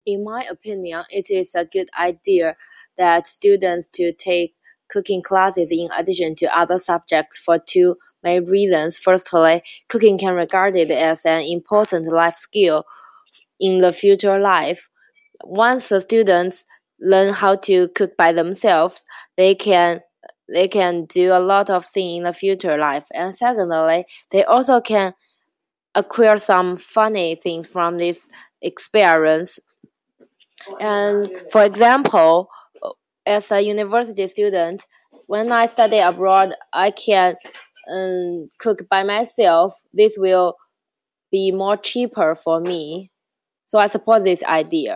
In my opinion, it is a good idea that students to take cooking classes in addition to other subjects for two main reasons. Firstly, cooking can be regarded as an important life skill in the future life. Once the students learn how to cook by themselves, they can do a lot of things in the future life. And secondly, they also can acquire some funny things from this experience. And for example, as a university student, when I study abroad, I can cook by myself. This will be more cheaper for me. So I support this idea.